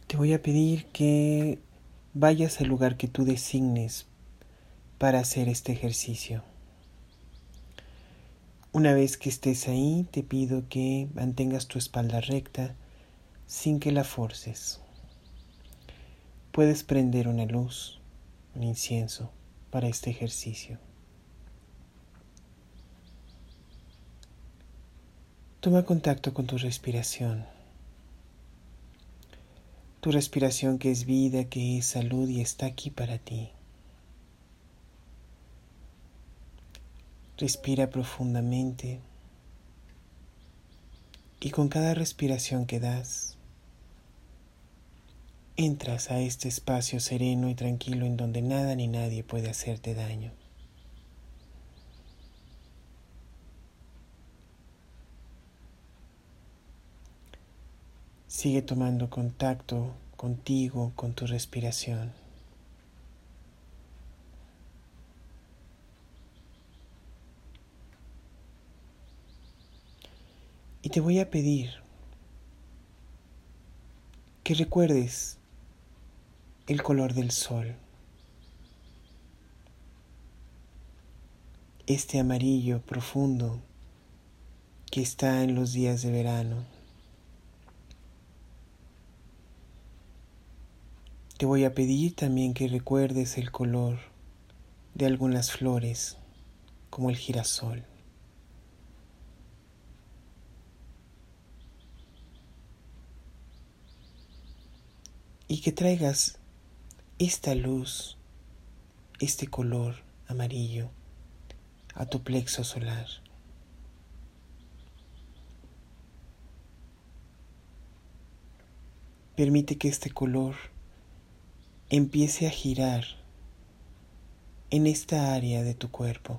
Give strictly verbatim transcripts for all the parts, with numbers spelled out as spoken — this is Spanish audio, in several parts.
Te voy a pedir que vayas al lugar que tú designes para hacer este ejercicio. Una vez que estés ahí, te pido que mantengas tu espalda recta sin que la forces. Puedes prender una luz, un incienso, para este ejercicio. Toma contacto con tu respiración. Tu respiración que es vida, que es salud y está aquí para ti. Respira profundamente y con cada respiración que das, entras a este espacio sereno y tranquilo en donde nada ni nadie puede hacerte daño. Sigue tomando contacto contigo, con tu respiración. Y te voy a pedir que recuerdes el color del sol. Este amarillo profundo que está en los días de verano. Te voy a pedir también que recuerdes el color de algunas flores, como el girasol. Y que traigas esta luz, este color amarillo a tu plexo solar. Permite que este color empiece a girar en esta área de tu cuerpo.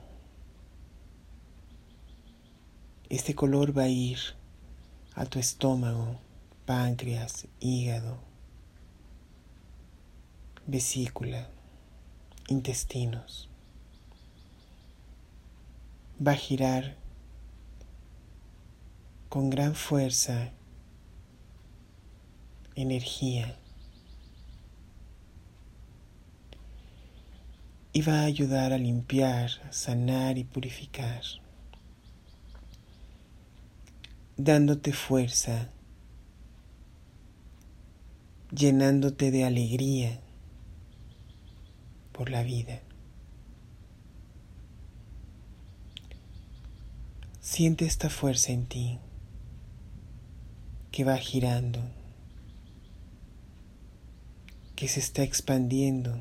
Este color va a ir a tu estómago, páncreas, hígado, vesícula, intestinos. Va a girar con gran fuerza, energía, y va a ayudar a limpiar, a sanar y purificar, dándote fuerza, llenándote de alegría por la vida. Siente esta fuerza en ti que va girando, que se está expandiendo.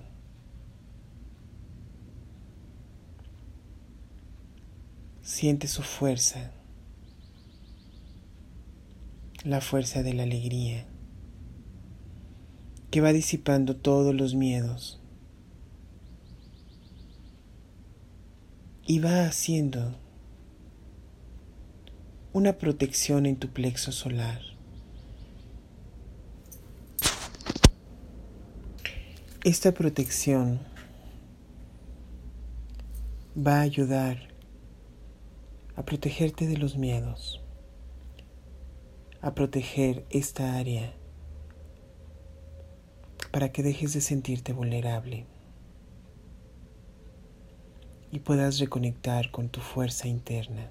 Siente su fuerza, la fuerza de la alegría, que va disipando todos los miedos y va haciendo una protección en tu plexo solar. Esta protección va a ayudar a protegerte de los miedos, a proteger esta área para que dejes de sentirte vulnerable y puedas reconectar con tu fuerza interna.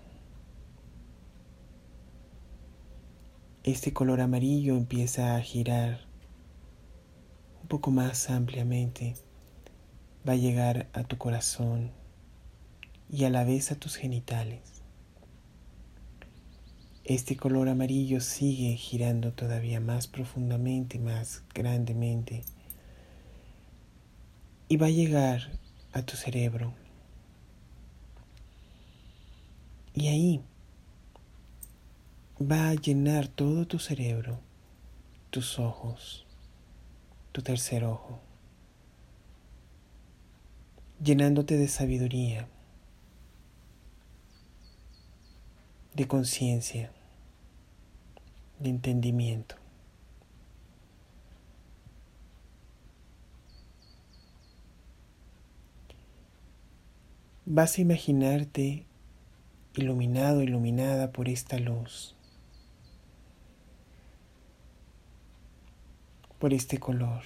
Este color amarillo empieza a girar un poco más ampliamente, va a llegar a tu corazón y a la vez a tus genitales. Este color amarillo sigue girando todavía más profundamente, más grandemente, y va a llegar a tu cerebro. Y ahí va a llenar todo tu cerebro, tus ojos, tu tercer ojo, llenándote de sabiduría, de conciencia, de entendimiento. Vas a imaginarte iluminado, iluminada por esta luz, por este color.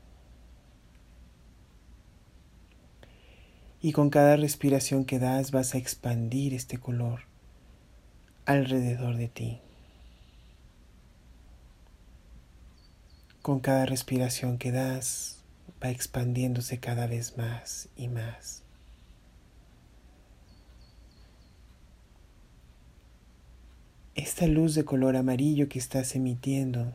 Y con cada respiración que das vas a expandir este color alrededor de ti. Con cada respiración que das va expandiéndose cada vez más y más. Esta luz de color amarillo que estás emitiendo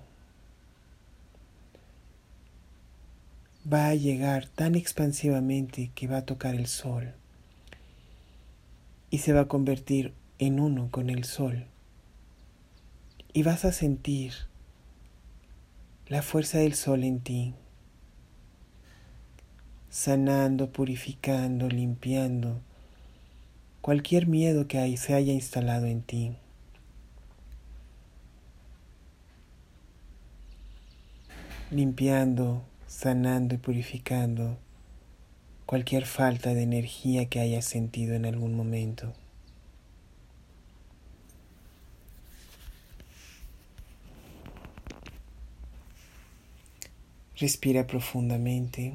va a llegar tan expansivamente que va a tocar el sol y se va a convertir en uno con el sol. Y vas a sentir la fuerza del sol en ti, sanando, purificando, limpiando cualquier miedo que se haya instalado en ti. Limpiando, sanando y purificando cualquier falta de energía que hayas sentido en algún momento. Respira profundamente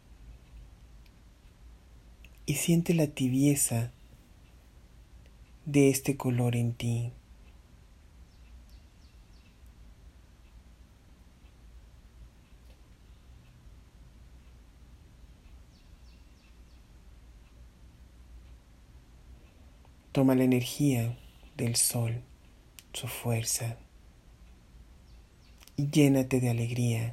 y siente la tibieza de este color en ti. Toma la energía del sol, su fuerza, y llénate de alegría.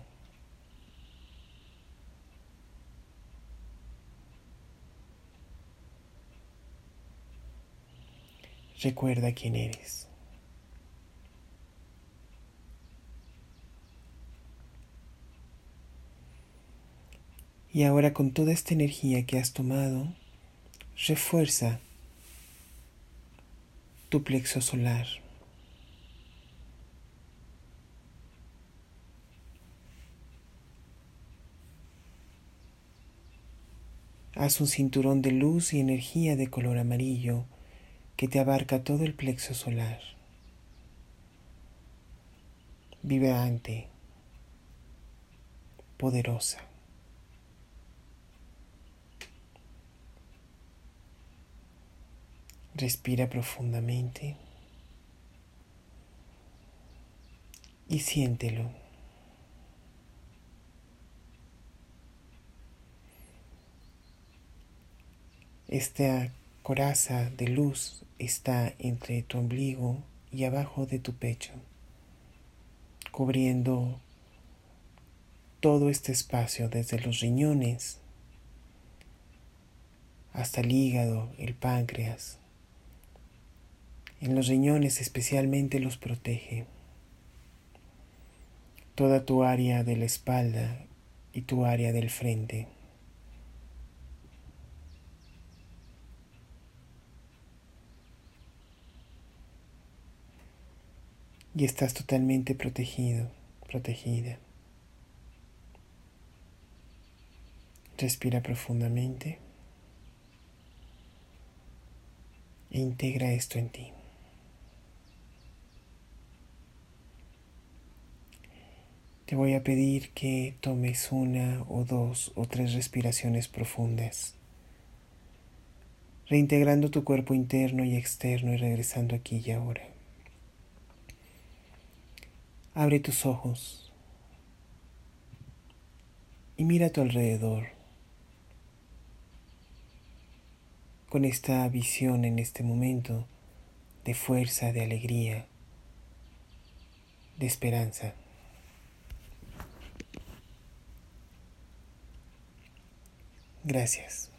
Recuerda quién eres. Y ahora, con toda esta energía que has tomado, refuerza tu plexo solar. Haz un cinturón de luz y energía de color amarillo que te abarca todo el plexo solar. Vibrante, poderosa. Respira profundamente y siéntelo. Esta coraza de luz está entre tu ombligo y abajo de tu pecho, cubriendo todo este espacio desde los riñones hasta el hígado, el páncreas. En los riñones especialmente los protege. Toda tu área de la espalda y tu área del frente. Y estás totalmente protegido, protegida. Respira profundamente e integra esto en ti. Te voy a pedir que tomes una o dos o tres respiraciones profundas, reintegrando tu cuerpo interno y externo y regresando aquí y ahora. Abre tus ojos y mira a tu alrededor con esta visión en este momento de fuerza, de alegría, de esperanza. Gracias.